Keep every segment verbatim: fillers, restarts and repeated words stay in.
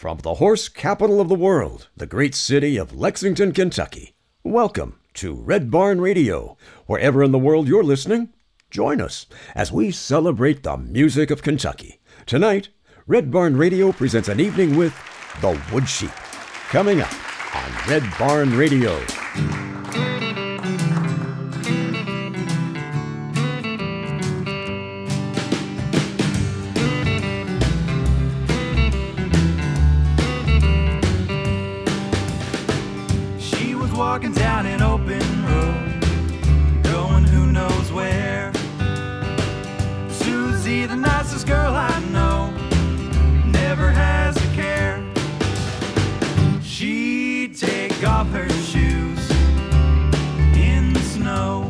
From the horse capital of the world, the great city of Lexington, Kentucky, welcome to Red Barn Radio. Wherever in the world you're listening, join us as we celebrate the music of Kentucky. Tonight, Red Barn Radio presents an evening with the Wood Sheep. Coming up on Red Barn Radio. Walking down an open road, going who knows where. Susie, the nicest girl I know, never has a care. She'd take off her shoes in the snow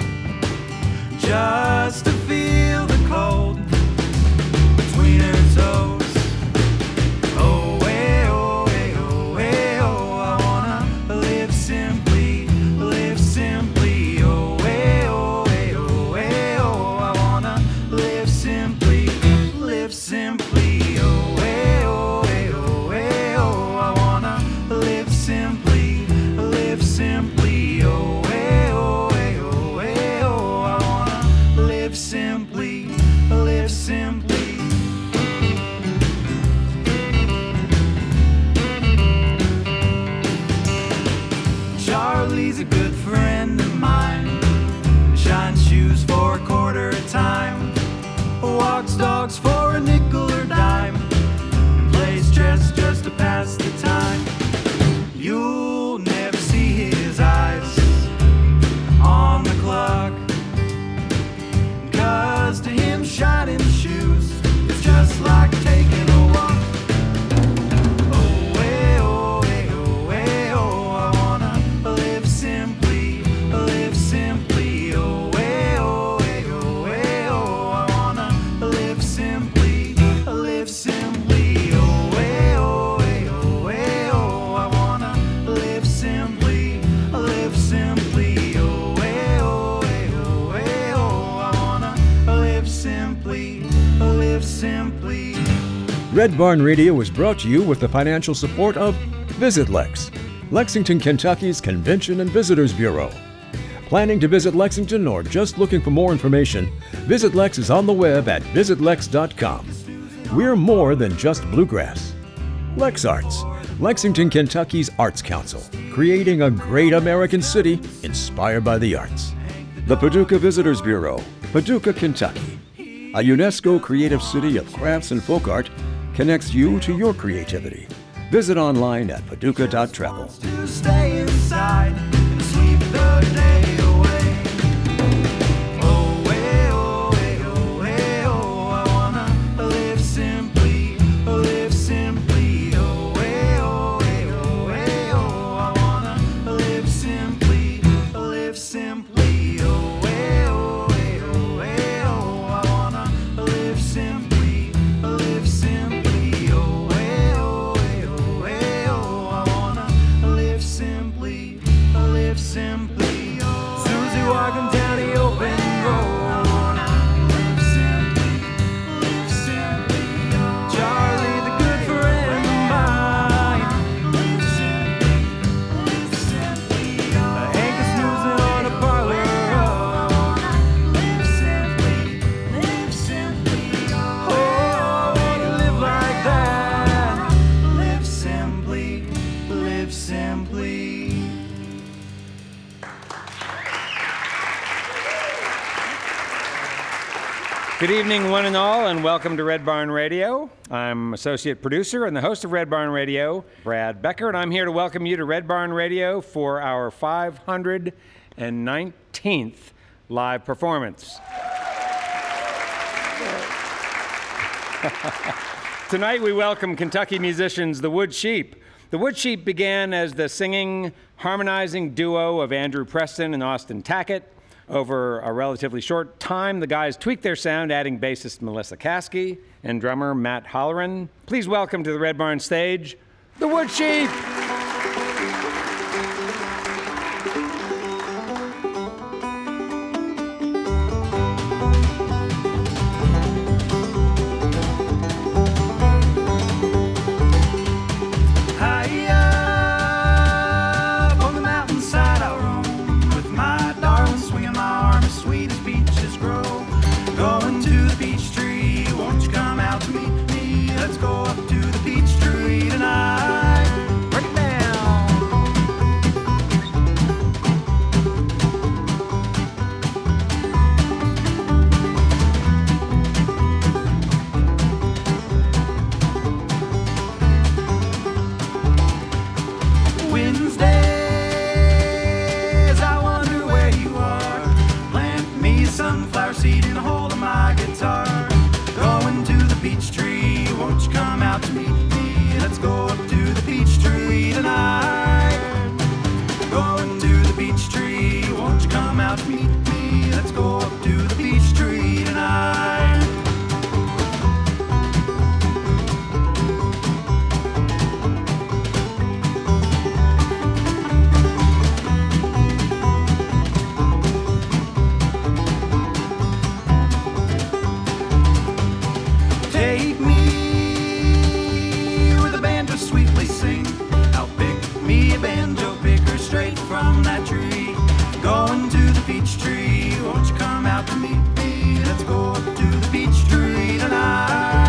just to feel the cold between her toes. Charlie's a good friend of mine, shines shoes for a quarter a time, walks dogs for a nickel or dime, and plays chess just to pass the time. You'll never see his eyes on the clock, 'cause to him shining shoes is just like taking a walk. Red Barn Radio was brought to you with the financial support of Visit Lex, Lexington, Kentucky's Convention and Visitors Bureau. Planning to visit Lexington or just looking for more information, Visit Lex is on the web at visit lex dot com. We're more than just bluegrass. Lex Arts, Lexington, Kentucky's Arts Council, creating a great American city inspired by the arts. The Paducah Visitors Bureau, Paducah, Kentucky, a UNESCO creative city of crafts and folk art, connects you to your creativity. Visit online at paducah dot travel. To stay inside and sleep the day away. Oh, way, oh, way, oh, way, oh, I wanna live simply, live simply. Oh, way, oh, way, oh, way, oh, I wanna live simply, live simply. Oh, way, oh, way, oh, way, oh, I wanna live simply, live simply. Simply, oh, Susie walking down the open road. Live simply, live simply, oh, Charlie, the good friend of mine. Live simply, live simply, oh, Hank is snoozing on a parlor road. Live simply, live simply, oh, oh, I wanna live like that. Live simply, live simply. Good evening, one and all, and welcome to Red Barn Radio. I'm associate producer and the host of Red Barn Radio, Brad Becker, and I'm here to welcome you to Red Barn Radio for our five hundred nineteenth live performance. Tonight we welcome Kentucky musicians, the Wood Sheep. The Wood Sheep began as the singing, harmonizing duo of Andrew Preston and Austin Tackett. Over a relatively short time, the guys tweaked their sound, adding bassist Melissa Caskey and drummer Matt Holleran. Please welcome to the Red Barn stage, the Wood Sheep! peach tree. Won't you come out to meet me? Let's go up to the peach tree tonight.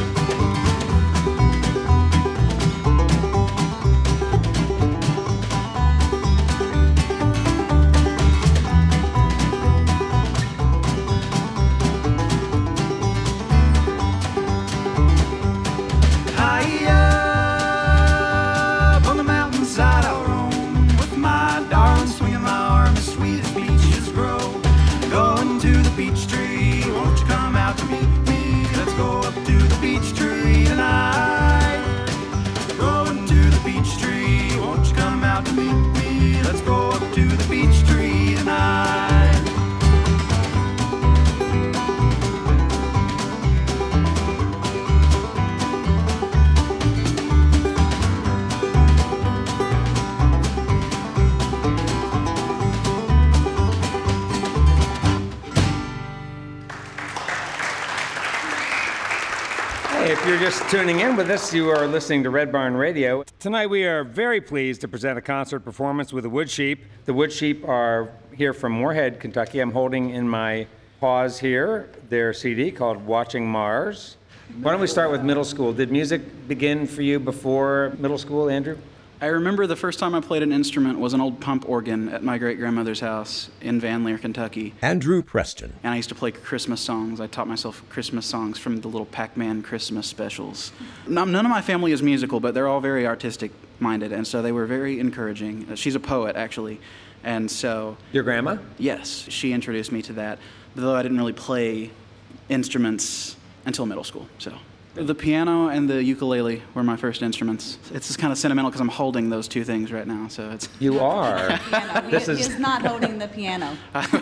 If you're just tuning in with us, you are listening to Red Barn Radio. Tonight we are very pleased to present a concert performance with the Wood Sheep. The Wood Sheep are here from Moorhead, Kentucky. I'm holding in my paws here their C D called Watching Mars. Why don't we start with middle school? Did music begin for you before middle school, Andrew? I remember the first time I played an instrument was an old pump organ at my great-grandmother's house in Van Leer, Kentucky. Andrew Preston. And I used to play Christmas songs. I taught myself Christmas songs from the little Pac-Man Christmas specials. Now, none of my family is musical, but they're all very artistic-minded, and so they were very encouraging. She's a poet, actually, and so... Your grandma? Yes, she introduced me to that, though I didn't really play instruments until middle school, so... The piano and the ukulele were my first instruments. It's just kind of sentimental because I'm holding those two things right now, so it's... You are. Piano. He, This is- He's not holding the piano.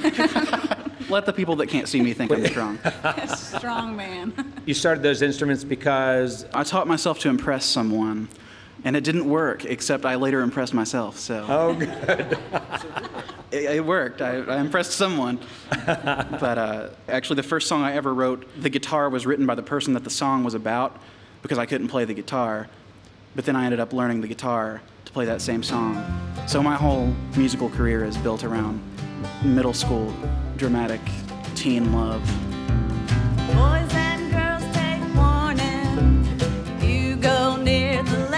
Let the people that can't see me think I'm strong. Strong man. You started those instruments because I taught myself to impress someone, and it didn't work, except I later impressed myself, so... Oh, good. It, it worked. I, I impressed someone. But uh, actually, the first song I ever wrote, the guitar was written by the person that the song was about because I couldn't play the guitar. But then I ended up learning the guitar to play that same song. So my whole musical career is built around middle school, dramatic, teen love. Boys and girls take warning. If you go near the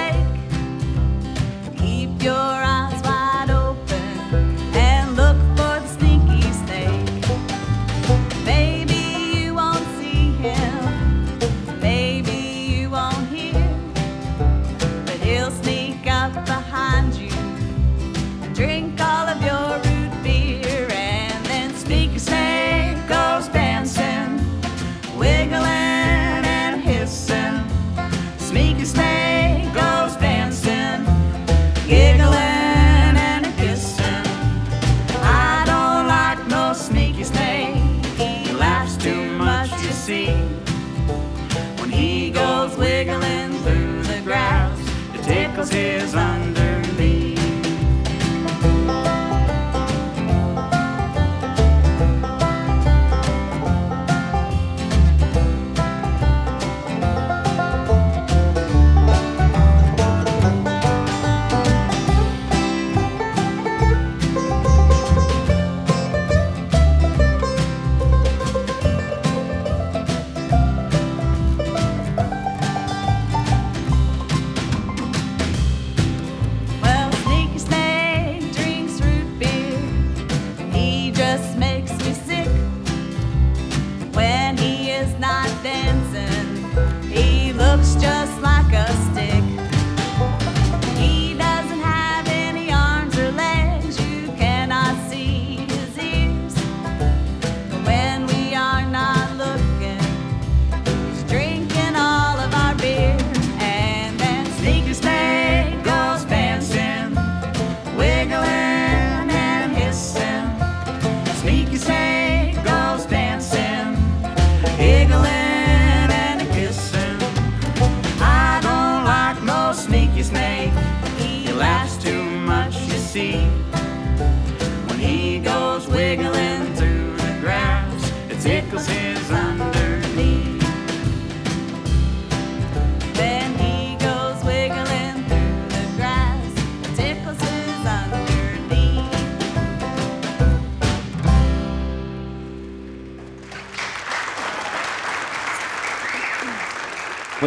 lake, keep your eyes wide open and look for the sneaky snake. Maybe you won't see him, maybe you won't hear, but he'll sneak up behind you and drink all of your root beer, and then sneaky snake goes dancing, wiggling and hissing. Sneaky snake goes dancing, giggling and hissing. I don't like no sneaky snake. He laughs too much, you see. When he goes wiggling through the grass, it tickles his underneath.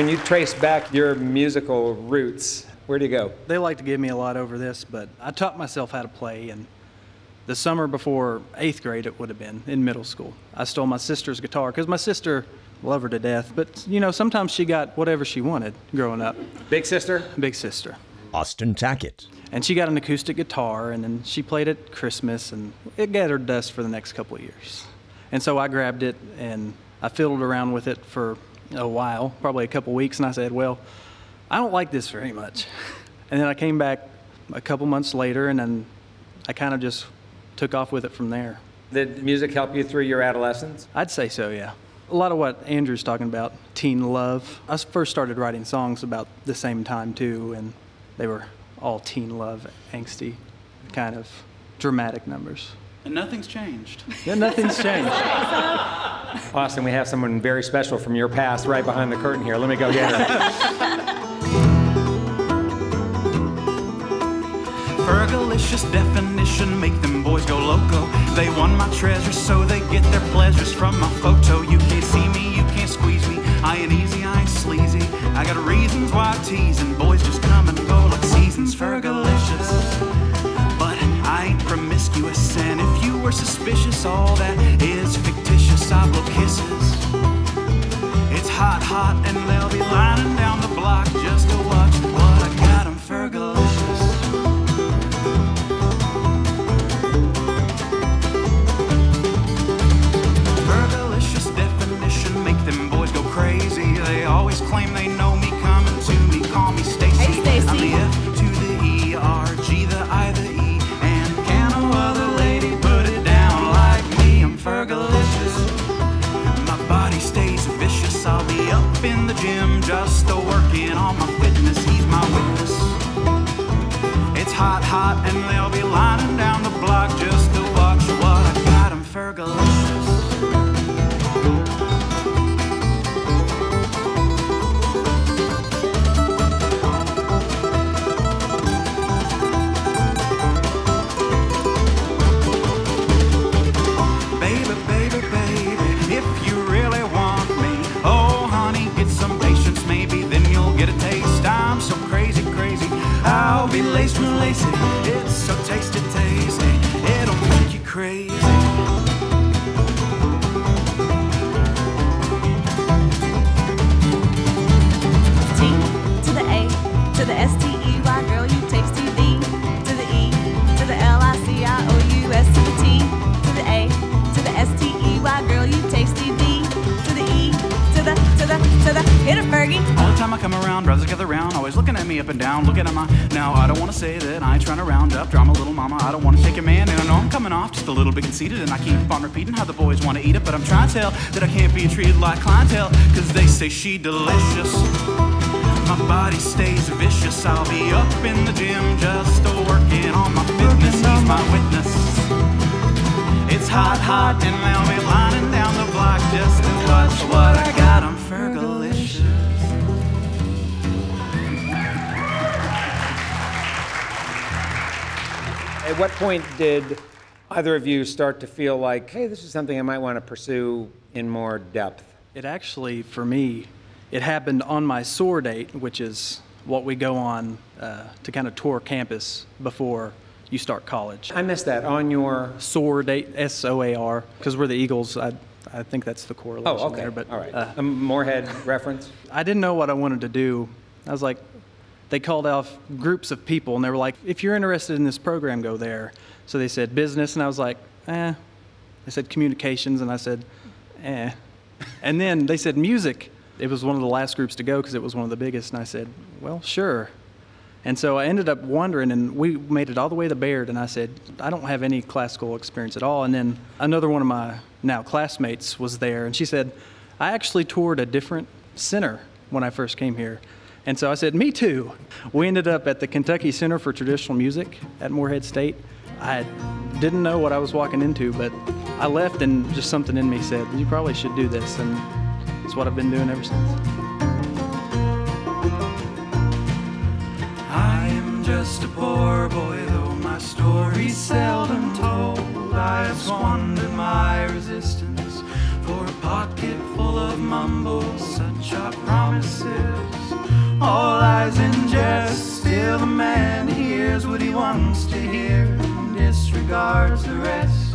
When you trace back your musical roots, where do you go? They like to give me a lot over this, but I taught myself how to play, and the summer before eighth grade, it would have been, in middle school, I stole my sister's guitar, because my sister, love her to death, but, you know, sometimes she got whatever she wanted growing up. Big sister? Big sister. Austin Tackett. And she got an acoustic guitar, and then she played at Christmas, and it gathered dust for the next couple of years. And so I grabbed it, and I fiddled around with it for a while, probably a couple weeks, and I said, well, I don't like this very much. And then I came back a couple months later, and then I kind of just took off with it from there. Did music help you through your adolescence? I'd say so, yeah. A lot of what Andrew's talking about, teen love. I first started writing songs about the same time, too, and they were all teen love, angsty, kind of dramatic numbers. And nothing's changed. Yeah, nothing's changed. Austin, we have someone very special from your past right behind the curtain here. Let me go get her. Fergalicious definition, make them boys go loco. They won my treasure, so they get their pleasures from my photo. You can't see me, you can't squeeze me. I ain't easy, I ain't sleazy. I got reasons why I tease, and boys just come and go like seasons. Fergalicious, but I ain't promiscuous. And if you were suspicious, all that is fictitious. I blow kisses. It's hot, hot, and they'll be lining down the block just to watch what I got. I'm Fergalicious. Crazy. They always claim they know me, coming to me, call me Stacy. Hey, Stacy. I'm the F to the E, R, G, the I, the E, and can no other lady put it down like me. I'm Fergalicious. My body stays vicious. I'll be up in the gym just a working on my fitness. He's my witness. It's hot, hot, and they'll be lining down the block just to watch what I got. I'm Fergalicious. I'll be laced with lacy. It's so tasty, tasty. It'll make you crazy. T to the A to the S T E Y, girl, you taste T V to the E to the L I C I O U S to the T to the A to the S T E Y, girl, you taste T V to the E to the to the to the hit it, Fergie. All the time I come around, brothers gather round, always looking at me up and down, looking at my. Now I don't want to say that I ain't trying to round up drama, little mama. I don't want to take a man, and I know I'm coming off just a little bit conceited, and I keep on repeating how the boys want to eat it, but I'm trying to tell that I can't be treated like clientele, cause they say she delicious. My body stays vicious. I'll be up in the gym just working on my fitness. He's my witness. It's hot, hot, and they'll be lining down the block just to watch what I got. I'm Fergalicious. At what point did either of you start to feel like, hey, this is something I might want to pursue in more depth? It actually, for me, it happened on my S O A R date, which is what we go on uh, to kind of tour campus before you start college. I missed that. On your... S O A R date, S O A R, because we're the Eagles. I, I think that's the correlation Oh, okay. there. But, All right. uh, A Moorhead reference? I didn't know what I wanted to do. I was like, they called off groups of people, and they were like, if you're interested in this program, go there. So they said business, and I was like, eh. They said communications, and I said, eh. And then they said music. It was one of the last groups to go because it was one of the biggest, and I said, well, sure. And so I ended up wondering, and we made it all the way to Baird, and I said, I don't have any classical experience at all. And then another one of my now classmates was there, and she said, I actually toured a different center when I first came here. And so I said, me too. We ended up at the Kentucky Center for Traditional Music at Moorhead State. I didn't know what I was walking into, but I left and just something in me said, you probably should do this, and it's what I've been doing ever since. I am just a poor boy, though my story's seldom told. I have squandered my resistance for a pocket full of mumbles, such shop promises, all lies in jest. Still the man hears what he wants to hear and disregards the rest.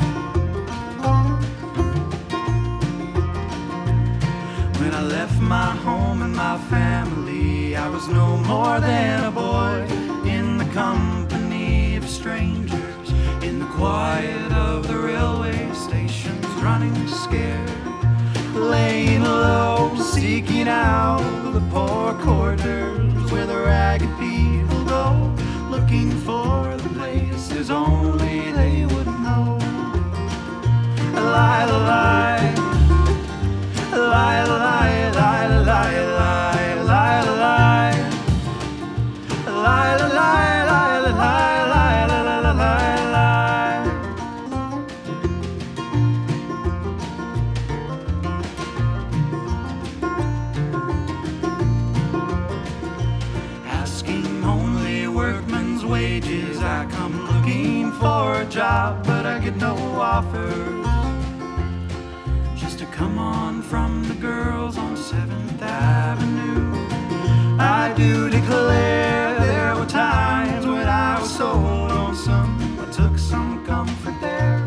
When I left my home and my family, I was no more than a boy in the company of strangers, in the quiet of the railway stations, running scared, laying low, seeking out the poor quarters where the ragged people go, looking for the places only they would know. Lie, lie, lie, lie, lie, lie, lie, lie, lie, lie, lie, lie, lie, lie, lie, lie. Asking only workmen's wages, I come looking for a job, but I get no offers. Just to come on from the girls on seventh Avenue. I do declare there were times when I was so lonesome, I took some comfort there.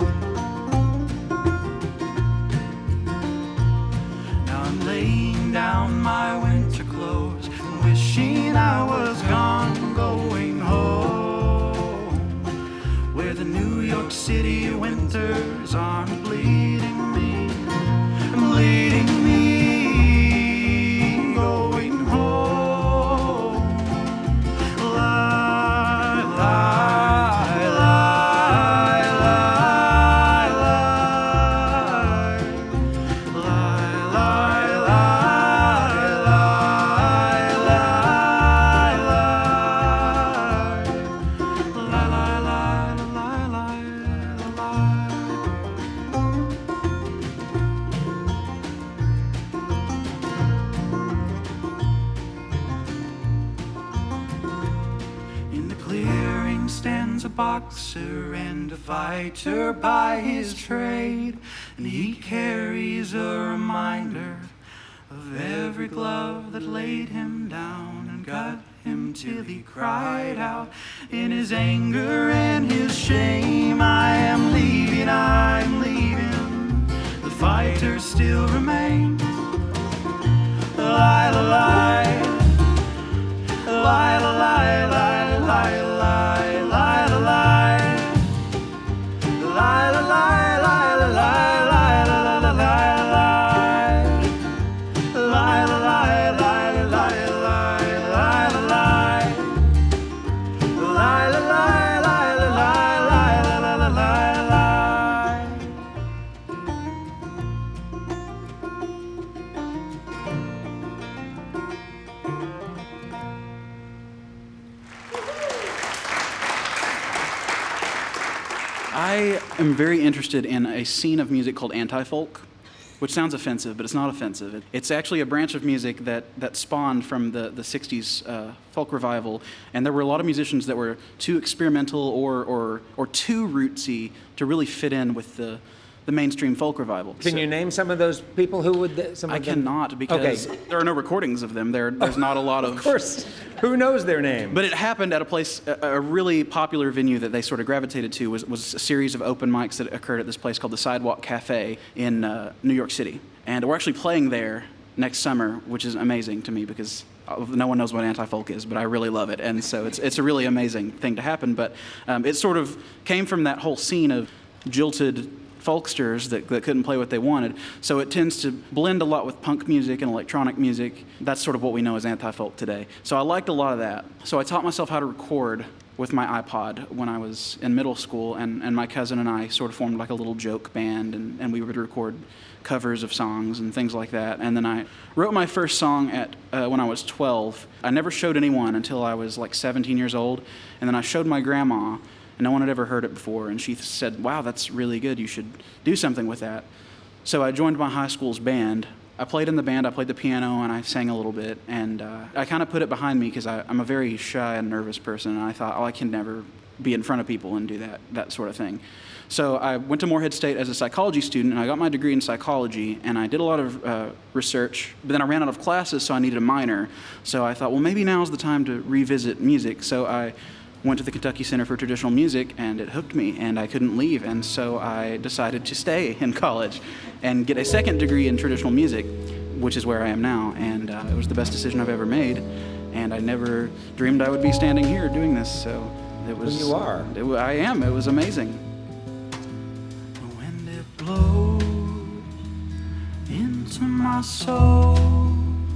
Now I'm laying down my winter clothes and wishing I was gone, going home, where the New York City winters aren't bleeding me, bleeding me, going home. Lie, lie, lie, lie, lie, lie, lie, lie, lie, lie, lie, lie, lie. In the clearing stands a boxer and a fighter by his trade, and he carries a reminder of every glove that laid him down and cut him till he cried out in his anger and his shame. I am leaving, I am leaving. The fighter still remains. Lie, lie, lie, lie, lie, lie, lie, lie, lie, lie. Lie, lie, lie, lie, lie, lie, lie, lie, lie. Lie, lie, lie, lie, lie, lie, lie. Lie, lie, lie, lie, lie, lie, lie, lie. I am very interested in a scene of music called anti-folk, which sounds offensive, but it's not offensive. It- It's actually a branch of music that, that spawned from the, the sixties uh, folk revival, and there were a lot of musicians that were too experimental or, or, or too rootsy to really fit in with the, the mainstream folk revival. Can So- you name some of those people? Who would th- some of I them? cannot, because Okay. there are no recordings of them. There, there's not a lot of... Of course. Who knows their name? But it happened at a place, a, a really popular venue that they sort of gravitated to was, was a series of open mics that occurred at this place called the Sidewalk Cafe in uh, New York City. And we're actually playing there next summer, which is amazing to me because no one knows what anti-folk is, but I really love it. And so it's, it's a really amazing thing to happen. But um, it sort of came from that whole scene of jilted folksters that, that couldn't play what they wanted. So it tends to blend a lot with punk music and electronic music. That's sort of what we know as anti-folk today. So I liked a lot of that. So I taught myself how to record with my iPod when I was in middle school, and, and my cousin and I sort of formed like a little joke band, and, and we would record covers of songs and things like that. And then I wrote my first song at uh, when I was twelve. I never showed anyone until I was like seventeen years old, and then I showed my grandma, and no one had ever heard it before, and she said, "Wow, that's really good. You should do something with that." So I joined my high school's band. I played in the band, I played the piano, and I sang a little bit, and uh, I kind of put it behind me because I'm a very shy and nervous person, and I thought, oh, I can never be in front of people and do that, that sort of thing. So I went to Morehead State as a psychology student, and I got my degree in psychology, and I did a lot of uh, research, but then I ran out of classes, so I needed a minor. So I thought, well, maybe now's the time to revisit music. So I went to the Kentucky Center for Traditional Music, and it hooked me, and I couldn't leave, and so I decided to stay in college and get a second degree in traditional music, which is where I am now, and uh, it was the best decision I've ever made, and I never dreamed I would be standing here doing this, so it was... Well, you are. It, wa- I am. It was amazing. The wind it blows into my soul,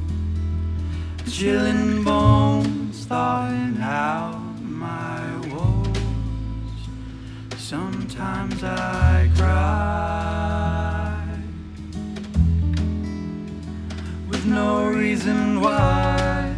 chilling bones, thawing out my woes. Sometimes I cry with no reason why.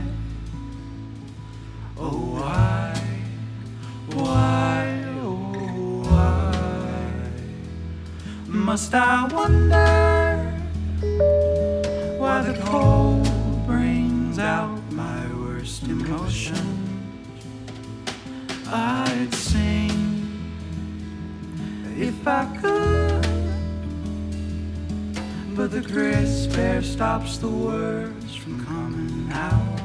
Oh, why, why, oh, why must I wonder why the cold brings out my worst emotions? I'd sing if I could, but the crisp air stops the words from coming out.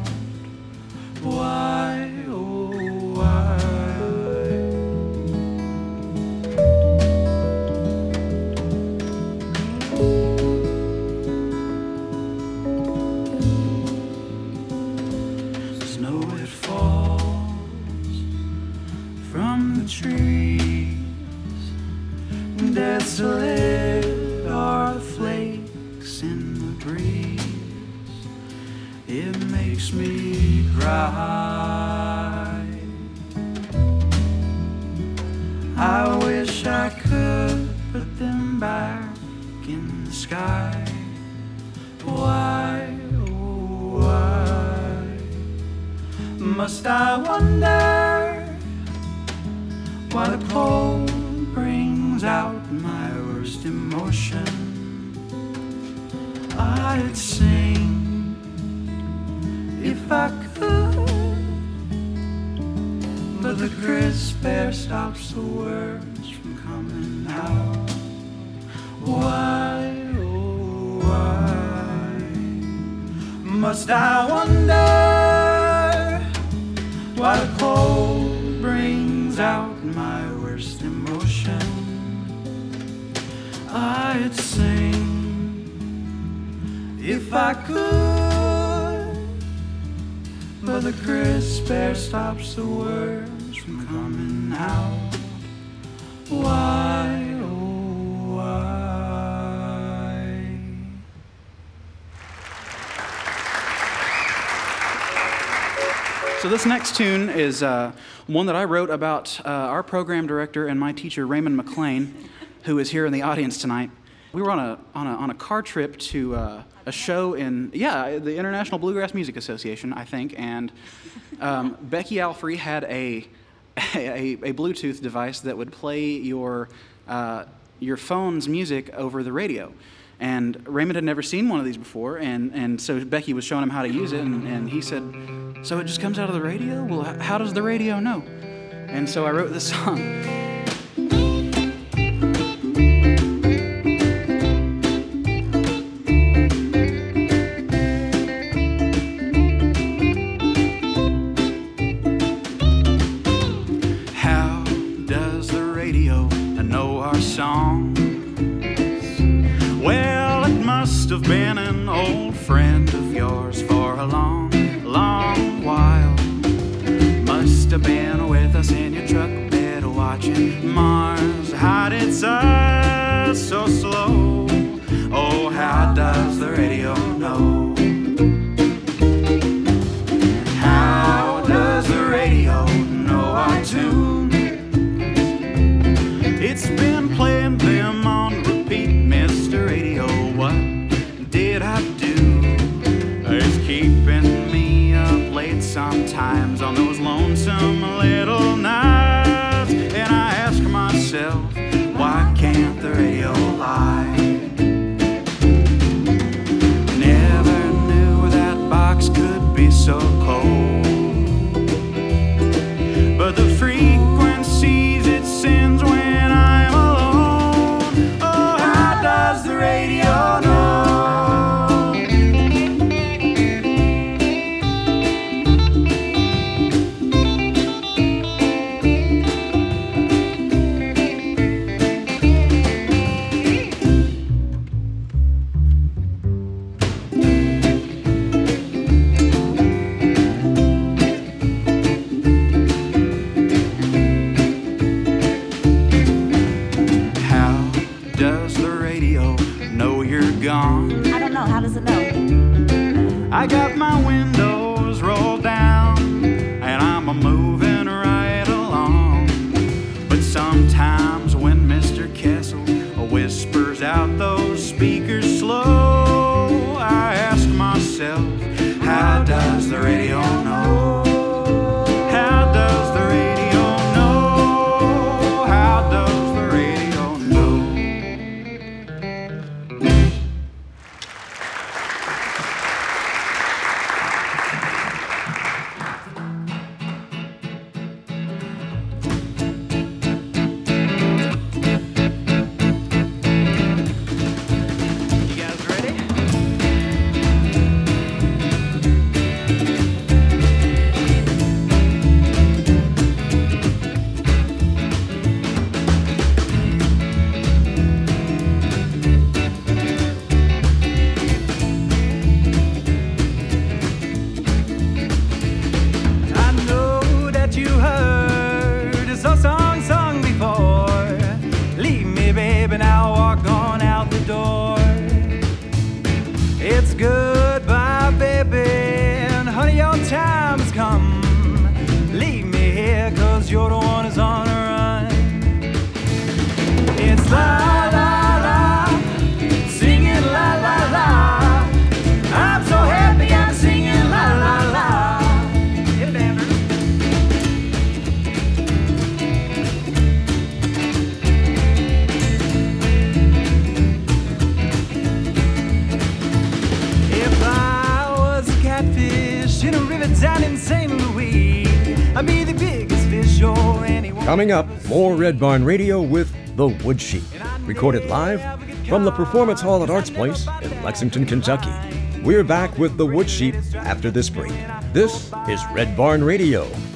Why, oh, why? Snow it falls from the trees, desolate are the flakes in the breeze. It makes me cry. I wish I could put them back in the sky. Why, oh, why must I wonder why the cold brings out my worst emotion? I'd sing if I could, but the crisp air stops the words from coming out. Why, oh, why must I wonder why the cold brings out my worst emotion? I'd sing if I could, but the crisp air stops the words from coming out. Why, oh, why? So this next tune is uh, one that I wrote about uh, our program director and my teacher, Raymond McLean, who is here in the audience tonight. We were on a on a, on a car trip to uh, a show in, yeah, the International Bluegrass Music Association, I think, and um, Becky Alfrey had a, a a Bluetooth device that would play your uh, your phone's music over the radio. And Raymond had never seen one of these before, and, and so Becky was showing him how to use it, and, and he said, so it just comes out of the radio? Well, h- how does the radio know? And so I wrote this song. How does the radio know our songs? Well, it must have been an old friend of yours for a long, long while. Must have been with us in your truck bed watching Mars hide its eyes so slow. Oh, how does the radio know? How does the radio know our tune? It's been playing them on repeat, Mister Radio. What did I do? It's keeping me up late sometimes on those lonesome little nights. And I ask myself, why can't the radio lie? Never knew that box could be so cold. But the frequencies it sends when I'm alone I'd be the biggest fish or anyone. Coming up, more Red Barn Radio with The Wood Sheep, recorded live from the Performance Hall at Arts Place in Lexington, Kentucky. We're back with The Wood Sheep after this break. This is Red Barn Radio.